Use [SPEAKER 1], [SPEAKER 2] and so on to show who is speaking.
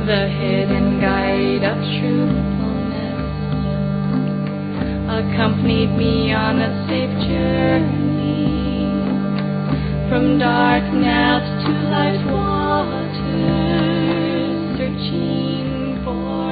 [SPEAKER 1] the hidden guide of truthfulness, accompanied me on a safe journey from darkness to light waters, searching for